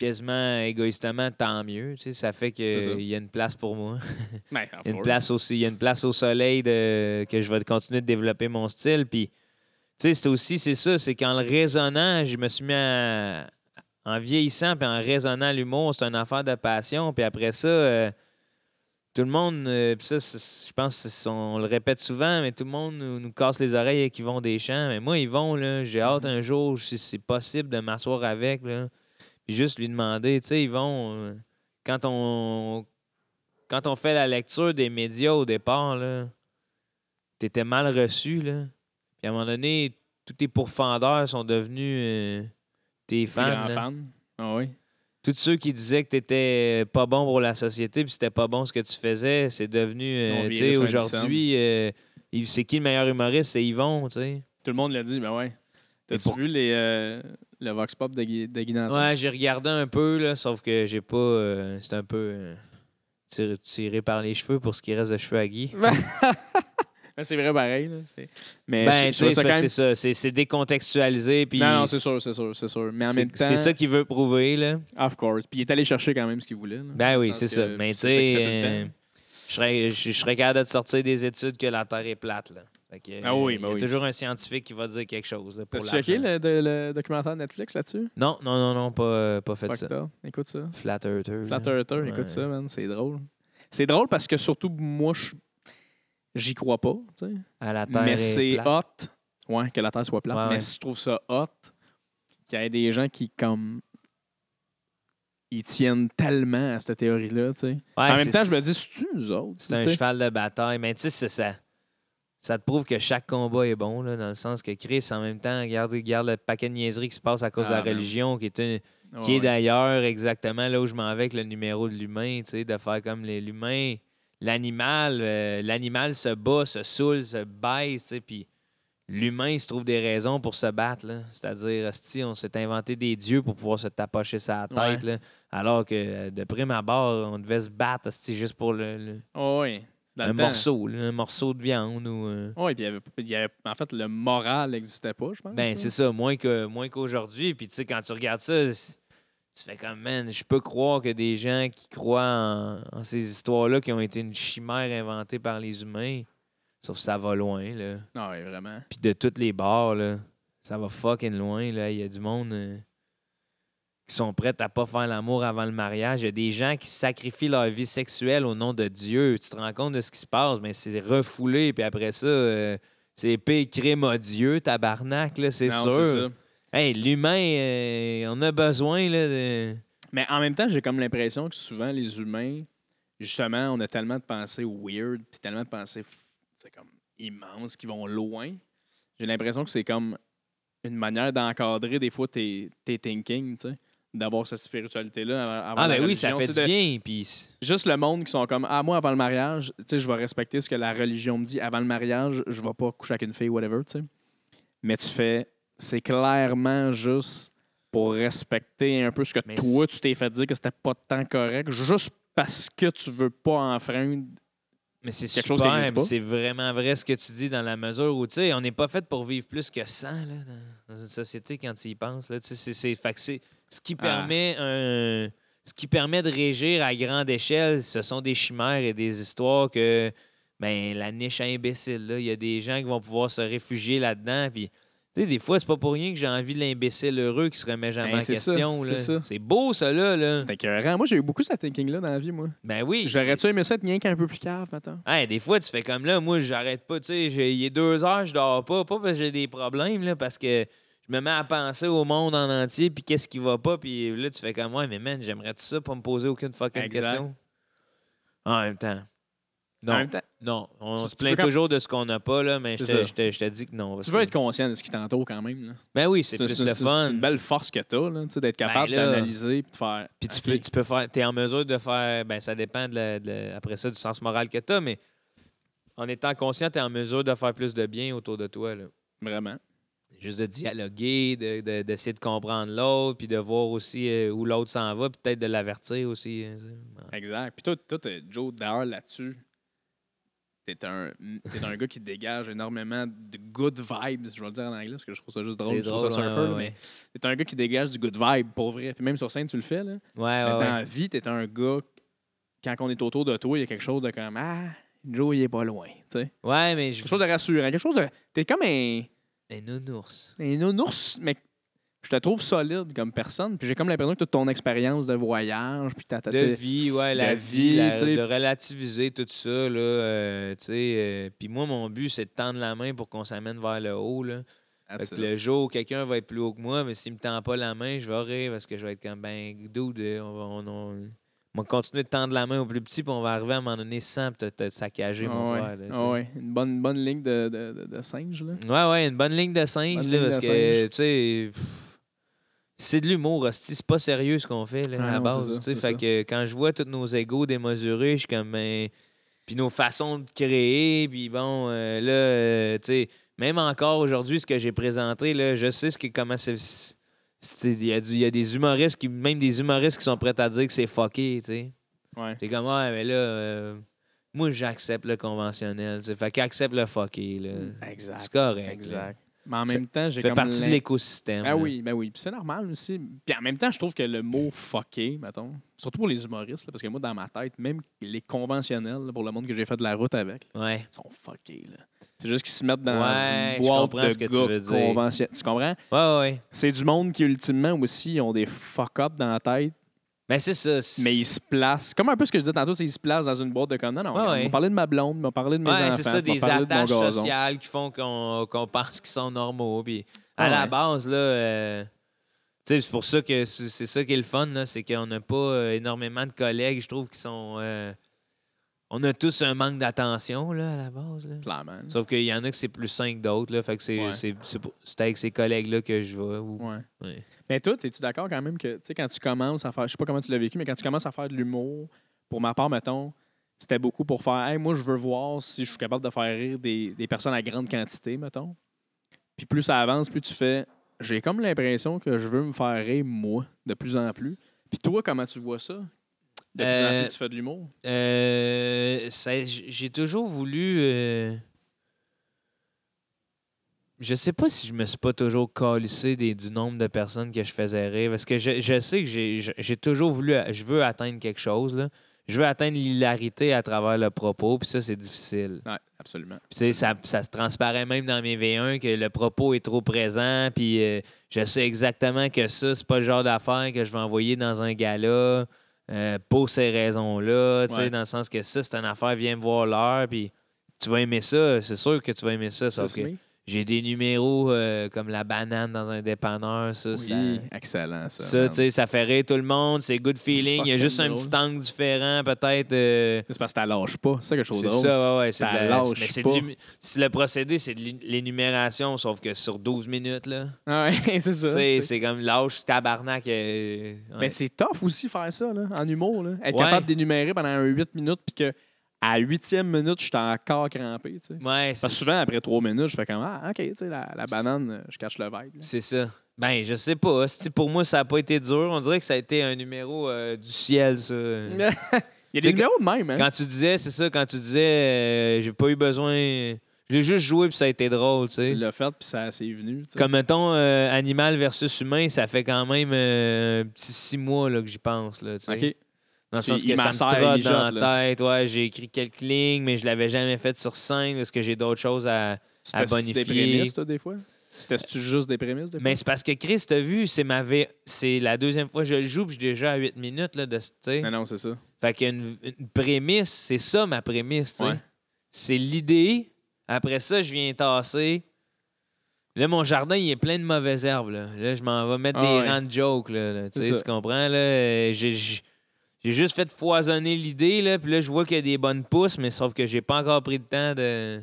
quasiment égoïstement, tant mieux. Tu sais, ça fait C'est ça. qu'il y a une place pour moi. Ben, of Il y a une course. place aussi, il y a une place au soleil de, que je vais continuer de développer mon style. Puis, tu sais, c'est aussi, c'est ça, c'est qu'en le raisonnant, je me suis mis à, en vieillissant, puis en raisonnant l'humour, c'est une affaire de passion. Puis après ça, euh, tout le monde, euh, puis ça, c'est- je pense, c'est- on le répète souvent, mais tout le monde nous, nous casse les oreilles avec Yvon Deschamps. Mais moi, Yvon, là, j'ai hâte un jour, si c'est possible, de m'asseoir avec, là, puis juste lui demander, tu sais, Yvon, euh, quand on, quand on fait la lecture des médias au départ, là, t'étais mal reçu, là. Puis à un moment donné, tous tes pourfendeurs sont devenus euh, tes Plus fans, grand là. fan. Ah oui. Tous ceux qui disaient que t'étais pas bon pour la société puis c'était pas bon ce que tu faisais, c'est devenu, Ils ont euh, tu viré sais, sur un aujourd'hui, euh, il- c'est qui le meilleur humoriste? C'est Yvon, tu sais. Tout le monde l'a dit, ben ouais. T'as-tu pour- vu les, euh, le Vox Pop de, Guy- de Guy Nantel? Ouais, j'ai regardé un peu, là, sauf que j'ai pas... euh, c'est un peu euh, tiré, tiré par les cheveux pour ce qui reste de cheveux à Guy. Ben, c'est vrai pareil. Là. c'est- Mais Ben, je, tu je sais, trouvais ça c'est quand parce même... que c'est ça. C'est, c'est décontextualisé. Puis Non, non, c'est sûr, c'est sûr, c'est sûr. Mais en c'est- même temps, c'est ça qu'il veut prouver, là. of course. Puis il est allé chercher quand même ce qu'il voulait. là. Ben Dans oui, le c'est sens ça. que Mais tu c'est ça qu'il fait sais, tout le euh, temps. je serais, je, je serais capable de te sortir des études que la Terre est plate, là. Fait que, Ah oui, euh, ben il y a oui. toujours un scientifique qui va dire quelque chose, là, pour T'as checké l'argent. le, de- le documentaire Netflix là-dessus? Non, non, non, non, pas, euh, pas fait Fuck ça. that. Écoute ça. Flat Earther. Flat là. Earther, Ouais. écoute ça, man. C'est drôle. C'est drôle parce que surtout, moi, je- j'y crois pas. tu sais. À la Terre Mais est c'est plate. hot. Ouais, que la Terre soit plate. Ouais, mais ouais. je trouve ça hot qu'il y ait des gens qui, comme. Ils tiennent tellement à cette théorie-là, tu sais. Ouais, en même c'est- temps, je me dis, c'est-tu nous autres? C'est un tu sais? cheval de bataille. Mais tu sais, c'est ça. Ça te prouve que chaque combat est bon, là, dans le sens que Chris, en même temps, regarde, regarde le paquet de niaiseries qui se passe à cause de Ah, la man. religion, qui est, une- Ouais, qui est ouais. d'ailleurs exactement là où je m'en vais avec le numéro de l'humain, tu sais, de faire comme les- l'humain. L'animal, euh, l'animal se bat, se saoule, se baisse, tu sais, puis l'humain, il se trouve des raisons pour se battre, là. C'est-à-dire, hostie, on s'est inventé des dieux pour pouvoir se tapocher sa tête, Ouais. là, alors que, euh, de prime abord, on devait se battre, hostie, juste pour le, le- Ouais, ouais. Dans un le temps. morceau, là, un morceau de viande ou... euh, Oui, puis il y avait, il y avait- en fait, le moral n'existait pas, je pense. Ben, là. c'est ça, moins que moins qu'aujourd'hui. Puis, tu sais, quand tu regardes ça, c'est- tu fais comme, man, je peux croire que des gens qui croient en, en ces histoires-là qui ont été une chimère inventée par les humains, sauf que ça va loin, là. Non, ouais, vraiment. Puis de toutes les bords, là, ça va fucking loin, là. Il y a du monde euh, qui sont prêts à pas faire l'amour avant le mariage. Il y a des gens qui sacrifient leur vie sexuelle au nom de Dieu. Tu te rends compte de ce qui se passe, mais c'est refoulé. Puis après ça, euh, c'est épée crime à Dieu, tabarnak, là, c'est Non, sûr. c'est ça. Hey, l'humain, euh, on a besoin, là, de... Mais en même temps, j'ai comme l'impression que souvent, les humains, justement, on a tellement de pensées weird, puis tellement de pensées f- c'est comme immenses qui vont loin. J'ai l'impression que c'est comme une manière d'encadrer des fois tes, tes thinking, tu sais, d'avoir cette spiritualité-là avant, avant Ah, la ben oui, ça religion, fait tu sais, du de- bien, puis... c'est- Juste le monde qui sont comme ah moi avant le mariage, tu sais je vais respecter ce que la religion me dit avant le mariage, je vais pas coucher avec une fille whatever, tu sais. Mais tu fais c'est clairement juste pour respecter un peu ce que Mais toi tu t'es fait dire que c'était pas tant correct juste parce que tu veux pas enfreindre. Mais c'est Quelque chose super, qui existe puis pas. c'est vraiment vrai ce que tu dis dans la mesure où, tu sais, on n'est pas fait pour vivre plus que cent, là, dans, dans une société quand tu y penses, là. Tu sais, c'est, c'est, fait que c'est ce qui Ah. permet un... Ce qui permet de régir à grande échelle, ce sont des chimères et des histoires que, ben, la niche à imbécile, là, il y a des gens qui vont pouvoir se réfugier là-dedans, puis... Tu sais, des fois, c'est pas pour rien que j'ai envie de l'imbécile heureux qui se remet jamais Ben, en c'est ça, question. c'est là. ça. C'est beau, ça, là. là. C'est écœurant. Moi j'ai eu beaucoup ce thinking là dans la vie moi. Ben oui. J'aurais-tu c'est- aimé ça être rien qu'un peu plus cave maintenant. Hey, des fois, tu fais comme là, moi, j'arrête pas, tu sais, j'ai- il est deux heures, je dors pas, pas parce que j'ai des problèmes, là, parce que je me mets à penser au monde en entier, puis qu'est-ce qui va pas, puis là, tu fais comme, ouais, mais man, j'aimerais tout ça pour me poser aucune fucking Exact. question. En même temps. Non, En même temps, non, on tu- se tu plaint veux quand- toujours de ce qu'on n'a pas, là, mais je C'est te, ça. je te- je te dis que non. parce tu veux que- être conscient de ce qui t'entoure quand même là. Ben oui, c'est C'est plus c'est- le c'est- fun. c'est une belle force que tu as, tu sais, d'être capable Ben là- d'analyser et de faire. Puis tu OK. peux, tu peux faire, t'es en mesure de faire, ben ça dépend de la- de la- après ça du sens moral que tu as, mais en étant conscient, tu es en mesure de faire plus de bien autour de toi. Là. Vraiment. Juste de dialoguer, de- de- d'essayer de, comprendre l'autre, puis de voir aussi euh, où l'autre s'en va, puis peut-être de l'avertir aussi. hein, ça. Exact. Puis toi, toi t'as- Joe, d'ailleurs, là-dessus, t'es un, t'es un gars qui dégage énormément de good vibes, je vais le dire en anglais parce que je trouve ça juste drôle, C'est je trouve drôle, ça surfer, ouais, là, ouais, mais t'es un gars qui dégage du good vibe, pour vrai. Puis même sur scène, tu le fais, là. ouais. Mais Ouais, dans ouais, la ouais. vie, t'es un gars, quand on est autour de toi, il y a quelque chose de comme Ah, Joe, il est pas loin. Tu sais. Ouais, mais je. Quelque chose de rassurant. Quelque chose de. T'es comme un. Un nounours. Un nounours, mais je te trouve solide comme personne. Puis j'ai comme l'impression que toute ton expérience de voyage, puis ta, ta, De t'sais, vie, ouais, la de vie, vie, la- tu sais. de relativiser tout ça, là, euh, tu sais. euh, Puis moi, mon but, c'est de tendre la main pour qu'on s'amène vers le haut, là. Fait that's que it. le jour où quelqu'un va être plus haut que moi, mais s'il me tend pas la main, je vais rire parce que je vais être comme, ben, dude, euh, on va, on, on- on va continuer de tendre la main au plus petit, puis on va arriver à un moment donné sans te, te saccager, mon Ah ouais. frère. Là, tu Ah sais. ouais. Une bonne, bonne ligne de, de, de, de singe, là. Ouais, ouais, une bonne ligne de singe, Bonne là, ligne parce de que, singe. tu sais, pff, c'est de l'humour, hostie, c'est pas sérieux ce qu'on fait, là, Ah à la non, c'est base. ça, tu sais. c'est Fait ça. que quand je vois tous nos égos démesurés, je suis comme, ben, puis nos façons de créer, puis bon, euh, là, euh, tu sais, même encore aujourd'hui, ce que j'ai présenté, là, je sais ce que, comment c'est. c'est- Il y, a du- il y a des humoristes, qui, même des humoristes qui sont prêts à dire que c'est fucké, tu sais. Ouais. T'es comme, ouais, mais là, euh, moi, j'accepte le conventionnel, tu sais. Fait qu'accepte le fucké, là. Exact. C'est correct. là. Exact. Mais en Ça même temps, j'ai Ça fait comme partie de l'im- l'écosystème. Ah là. oui, ben oui. Puis c'est normal aussi. Puis en même temps, je trouve que le mot fucké, mettons, surtout pour les humoristes, là, parce que moi, dans ma tête, même les conventionnels, là, pour le monde que j'ai fait de la route avec, Ouais. ils sont fuckés. Là. C'est juste qu'ils se mettent dans Ouais, une je boîte comprends de ce que tu gars veux dire. conventionnels. Tu comprends? Ouais, ouais. C'est du monde qui, ultimement, aussi, ont des fuck-up dans la tête, Ben, c'est ça. c'est- mais ils se placent. Comme un peu ce que je disais tantôt, c'est qu'ils se placent dans une boîte de comme non, non, Ouais, regarde, ouais. on m'a parlé de ma blonde, on m'a parlé de mes Ouais, enfants, c'est ça, on m'a des parlé de mon attaches gazon. sociales qui font qu'on qu'on pense qu'ils sont normaux. Puis à Ah la ouais. base, là, euh, tu sais, c'est pour ça que c'est c'est ça qui est le fun, là, c'est qu'on n'a pas euh, énormément de collègues, je trouve, qui sont. euh, on a tous un manque d'attention, là, à la base. Là. Clairement. Sauf qu'il y en a que c'est plus sain que d'autres, là. Fait que c'est Ouais. c'est- c'est pour- c'est avec ces collègues-là que je vais. ou- Ouais. Ouais. Mais toi, es-tu d'accord quand même que, tu sais, quand tu commences à faire, je sais pas comment tu l'as vécu, mais quand tu commences à faire de l'humour, pour ma part, mettons, c'était beaucoup pour faire, hey, moi, je veux voir si je suis capable de faire rire des, des personnes à grande quantité, mettons. Puis plus ça avance, plus tu fais, j'ai comme l'impression que je veux me faire rire, moi, de plus en plus. Puis toi, comment tu vois ça? De plus en Euh, plus, tu fais de l'humour? Euh, ça- j'ai toujours voulu. euh, Je sais pas si je me suis pas toujours calissé des, du nombre de personnes que je faisais rire. Parce que je, je sais que j'ai j'ai toujours voulu. Je veux atteindre quelque chose. Là. Je veux atteindre l'hilarité à travers le propos. Puis ça, c'est difficile. Oui, absolument. Puis, tu sais, ça, ça se transparaît même dans mes V un que le propos est trop présent. Puis euh, je sais exactement que ça, c'est pas le genre d'affaire que je vais envoyer dans un gala euh, pour ces raisons-là. Tu sais, Ouais. dans le sens que ça, c'est une affaire, viens me voir l'heure. Puis tu vas aimer ça. C'est sûr que tu vas aimer ça. Sauf Ça, que c'est- j'ai des numéros euh, comme la banane dans un dépanneur. Ça, oui, ça, excellent, ça. ça, man. tu sais, ça fait rire tout le monde. C'est good feeling. Il y a Fucking juste un drôle. petit angle différent, peut-être. euh, C'est parce que tu lâches pas. C'est ça que je trouve c'est drôle. ça, ouais, ouais. C'est Ça de la- lâche mais c'est pas. de l'hum- c'est le procédé, c'est de l'é- l'énumération, sauf que sur douze minutes, là. Ah ouais, c'est Tu ça. sais, c'est- c'est comme lâche, tabarnak. euh, ouais. Mais c'est tough aussi faire ça, là, en humour. Là. Être Ouais. capable d'énumérer pendant un huit minutes, puis que à huitième minute, je suis encore crampé. Tu sais. Ouais, Parce que c'est souvent, après trois minutes, je fais comme Ah, OK, tu sais, la, la banane, euh, je cache le vibe. là. c'est ça. Ben, je sais pas. Si pour moi, ça n'a pas été dur. On dirait que ça a été un numéro euh, du ciel, ça. Il y a Tu sais, des numéros de même, hein? Quand tu disais, c'est ça, quand tu disais, euh, j'ai pas eu besoin. Je l'ai juste joué, puis ça a été drôle, tu sais. Tu l'as fait, puis ça c'est venu. tu sais. Comme mettons, euh, animal versus humain, ça fait quand même euh, un petit six mois là, que j'y pense. Là, tu sais. OK. Dans le C'est- sens il que ça me macère, trotte il dans jotte, la tête. Ouais, j'ai écrit quelques lignes, mais je l'avais jamais fait sur scène parce que j'ai d'autres choses à, Tu à testes-tu bonifier. des prémices, toi, des fois? Tu testes-tu juste des prémices, des fois? Mais c'est parce que Chris, t'as vu, c'est ma V- c'est la deuxième fois que je le joue, puis je suis déjà à huit minutes. Là, de, tu sais. Non, non, c'est ça. Fait qu'une une prémisse, c'est ça ma prémisse. tu sais. Ouais. C'est l'idée. Après ça, je viens tasser. Là, mon jardin, il est plein de mauvaises herbes. Là, là je m'en vais mettre Ah des ouais. rangs de jokes. Là, là. Tu C'est sais, ça. tu comprends? Là? Euh, J'ai j'ai- j'ai juste fait foisonner l'idée. Là, puis là, je vois qu'il y a des bonnes pousses, mais sauf que j'ai pas encore pris le temps de.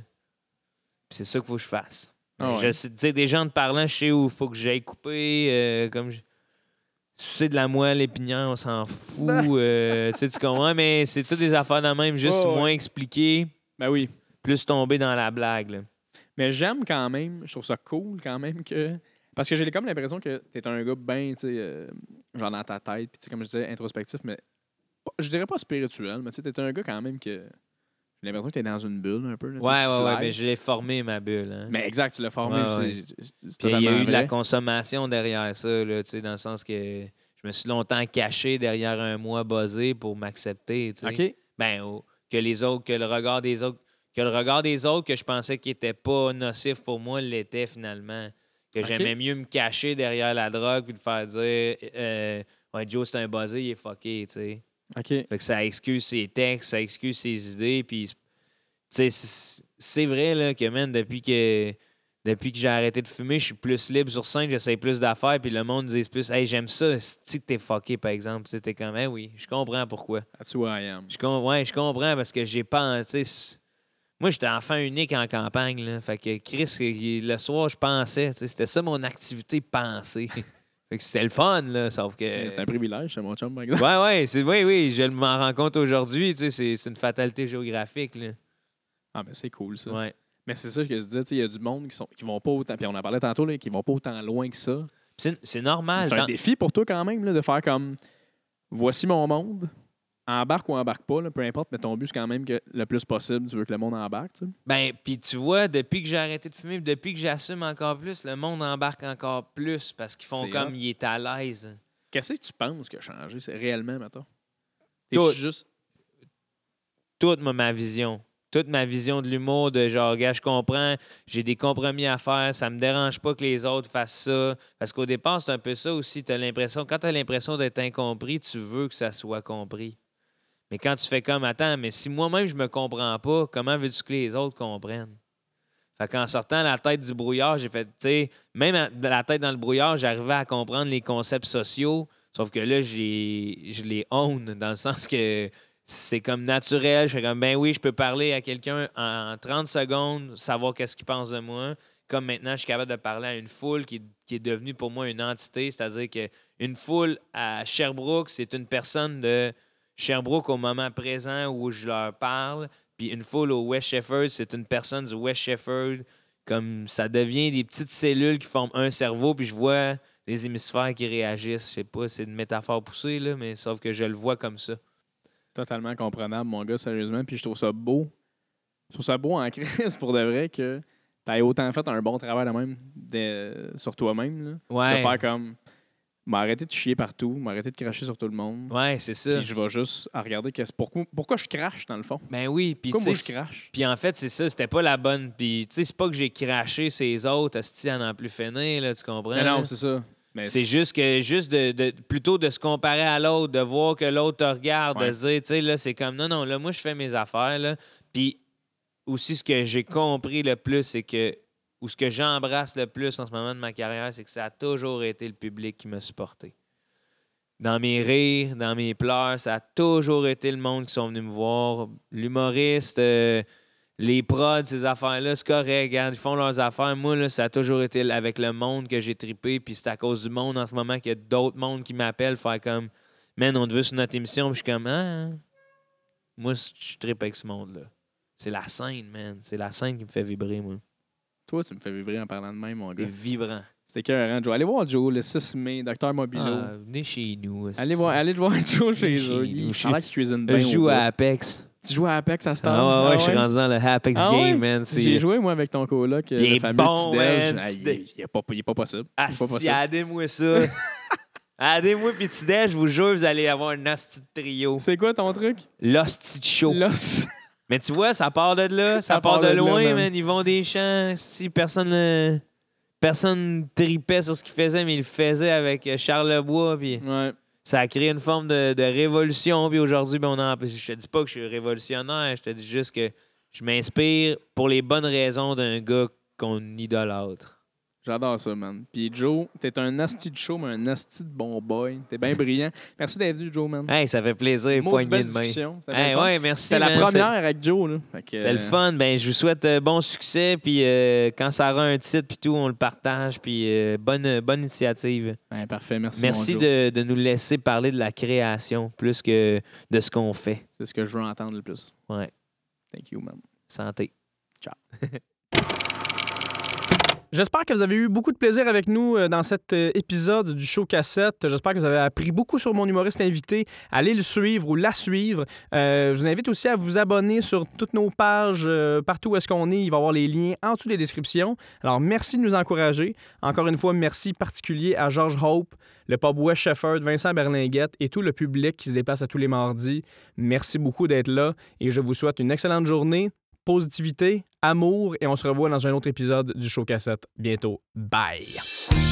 Puis c'est ça qu'il faut que je fasse. Ah ouais. Je sais, tu sais, des gens de parlant, je sais où il faut que j'aille couper. euh, comme je... Sucer de la moelle épinière, on s'en fout. euh, tu sais, tu comprends? Mais c'est toutes des affaires de même, juste Ouais, ouais. moins expliquées, Ben oui. plus tomber dans la blague. Là. Mais j'aime quand même, je trouve ça cool quand même que. Parce que j'ai comme l'impression que t'es un gars bien, tu sais, euh, genre dans ta tête, puis tu sais, comme je disais, introspectif, mais pas- je dirais pas spirituel, mais tu sais, t'es un gars quand même que. J'ai l'impression que t'es dans une bulle un peu. Là, Ouais, tu sais, tu ouais, ouais. fly. Mais je l'ai formé, ma bulle. Hein. Mais exact, tu l'as formé. Ouais, puis ouais. c'est- c'est- c'est Puis il y a totalement eu de la vrai. consommation derrière ça, là, tu sais, dans le sens que je me suis longtemps caché derrière un mois buzzé pour m'accepter, tu sais. OK. Ben, au- que les autres, que le regard des autres, que le regard des autres que je pensais qu'il était pas nocif pour moi l'était finalement. Que OK. j'aimais mieux me cacher derrière la drogue puis de faire dire euh, ouais, Joe, c'est un buzzé, il est fucké, tu sais. OK. Fait que ça excuse ses textes, ça excuse ses idées, puis tu sais, c'est c'est vrai là, que, man, depuis que depuis que j'ai arrêté de fumer, je suis plus libre sur scène, j'essaie plus d'affaires, puis le monde dit plus, hey, j'aime ça, si que t'es fucké, par exemple. Tu sais, t'es comme, hey, oui, je comprends pourquoi. That's who I am. Je com- ouais, je comprends parce que j'ai pas. Tu sais, moi, j'étais enfant unique en campagne, là. Fait que Chris, il- le soir, je pensais, tu sais, c'était ça mon activité, penser. Fait que c'était le fun, là, sauf que. C'est un privilège, c'est mon chum, par exemple. Ouais, ouais, c'est, oui, oui, je m'en rends compte aujourd'hui, tu sais, c'est, c'est une fatalité géographique, là. Ah, mais c'est cool, ça. Ouais. Mais c'est ça que je disais, tu sais, il y a du monde qui, sont, qui vont pas autant, puis on en parlait tantôt, là, qui vont pas autant loin que ça. C'est, c'est normal. C'est un Quand- défi pour toi quand même, là, de faire comme, voici mon monde, embarque ou embarque pas, là, peu importe, mais ton but, c'est quand même que le plus possible, tu veux que le monde embarque, tu sais. Ben, puis tu vois, depuis que j'ai arrêté de fumer, depuis que j'assume encore plus, le monde embarque encore plus parce qu'ils font C'est comme hot. il est à l'aise. Qu'est-ce que tu penses qui a changé, c'est réellement, mettons? Tout. T'es-tu juste... Toute ma, ma vision. Toute ma vision de l'humour, de genre, gars, je comprends, j'ai des compromis à faire, ça me dérange pas que les autres fassent ça. Parce qu'au départ, c'est un peu ça aussi. T'as l'impression, quand tu as l'impression d'être incompris, tu veux que ça soit compris. Mais quand tu fais comme, attends, mais si moi-même je me comprends pas, comment veux-tu que les autres comprennent? Fait qu'en sortant la tête du brouillard, j'ai fait, tu sais, même à- de la tête dans le brouillard, j'arrivais à comprendre les concepts sociaux, sauf que là, j'ai, je les own, dans le sens que c'est comme naturel. Je fais comme, ben oui, je peux parler à quelqu'un en trente secondes, savoir qu'est-ce qu'il pense de moi. Comme maintenant, je suis capable de parler à une foule qui, qui est devenue pour moi une entité, c'est-à-dire qu'une foule à Sherbrooke, c'est une personne de Sherbrooke au moment présent où je leur parle. Puis une foule au West Shefford, c'est une personne du West Shefford. Comme ça devient des petites cellules qui forment un cerveau, puis je vois les hémisphères qui réagissent. Je sais pas, c'est une métaphore poussée, là, mais sauf que je le vois comme ça. Totalement comprenable, mon gars, sérieusement. Puis je trouve ça beau. Je trouve ça beau en crise, pour de vrai, que tu aies autant fait un bon travail de même de- sur toi-même. Là. Ouais. De faire comme, m'arrêter de chier partout, m'arrêter de cracher sur tout le monde. Ouais, c'est ça. Puis je vais juste à regarder qu'est-ce- pourquoi, pourquoi je crache, dans le fond. Ben oui, puis Pourquoi tu moi sais, je crache? puis en fait, c'est ça, c'était pas la bonne. Puis tu sais, c'est pas que j'ai craché ces autres, asti à n'en plus finir, là, tu comprends? Mais non, là? c'est ça. Mais C'est juste que juste de, de- plutôt de se comparer à l'autre, de voir que l'autre te regarde, Ouais. de se dire, tu sais, là, c'est comme non, non, là, moi, je fais mes affaires, là. Puis aussi, ce que j'ai compris le plus, c'est que, ou ce que j'embrasse le plus en ce moment de ma carrière, c'est que ça a toujours été le public qui m'a supporté. Dans mes rires, dans mes pleurs, ça a toujours été le monde qui sont venus me voir. L'humoriste, euh, les prods, ces affaires-là, c'est correct. Regarde, ils font leurs affaires. Moi, là, ça a toujours été avec le monde que j'ai trippé. Puis c'est à cause du monde en ce moment qu'il y a d'autres mondes qui m'appellent, faire comme, man, on te veut sur notre émission. Puis je suis comme, ah, moi, je trippe avec ce monde-là. C'est la scène, man. C'est la scène qui me fait vibrer, moi. toi, tu me fais vibrer en parlant de même, mon C'est gars. vibrant. C'était écœurant, Joe. Allez voir Joe le six mai, Docteur Mobilo. Ah, venez chez nous. allez, voir, allez voir Joe chez Chez eux. nous, Il chez- paraît qu'il cuisine bien. Je au joue bout. à Apex. Tu joues à Apex à ce temps? Ah ouais, ouais, je suis rendu dans le Apex Ah ouais? Game, man. C'est... J'ai joué, moi, avec ton coloc. Il le est fameux bon, Tidej. man, Ah, il, Tidej. est- il est pas, il est pas possible. Il est pas Asti, possible. aidez-moi ça. Aidez-moi, puis tu je vous jure, vous allez avoir un hostie de trio. C'est quoi ton truc? L'hostie de show. Là, c'est- Mais tu vois, ça part de là, ça, Ça part, part de, de là, loin, man. man. Ils vont des champs. Si personne ne personne tripait sur ce qu'il faisait, mais il le faisait avec euh, Charles Lebois, puis ouais. ça a créé une forme de, de révolution. Puis aujourd'hui, ben, on en... je te dis pas que je suis révolutionnaire, je te dis juste que je m'inspire pour les bonnes raisons d'un gars qu'on idolâtre. J'adore ça, man. Puis Joe, t'es un asti de show, mais un asti de bon boy. T'es bien brillant. Merci d'être venu, Joe, man. Hey, ça fait plaisir, Maudite poignée belle de main. discussion. C'était bien Hey, le fun. ouais, merci. C'était la man. première avec Joe, là. Fait que, C'est le euh, fun. Ben, je vous souhaite euh, bon succès. Puis euh, quand ça aura un titre, puis tout, on le partage. Puis euh, bonne, bonne initiative. Ben, parfait, merci. Merci mon Joe. de, de nous laisser parler de la création plus que de ce qu'on fait. C'est ce que je veux entendre le plus. Ouais. Thank you, man. Santé. Ciao. J'espère que vous avez eu beaucoup de plaisir avec nous euh, dans cet euh, épisode du show cassette. J'espère que vous avez appris beaucoup sur mon humoriste invité. Allez le suivre ou la suivre. Euh, je vous invite aussi à vous abonner sur toutes nos pages, euh, partout où est-ce qu'on est. Il va y avoir les liens en dessous des descriptions. Alors, merci de nous encourager. Encore une fois, merci particulier à George Hope, le pub West Shefford, Vincent Berlinguette et tout le public qui se déplace à tous les mardis. Merci beaucoup d'être là et je vous souhaite une excellente journée. Positivité, amour, et on se revoit dans un autre épisode du show cassette bientôt. Bye!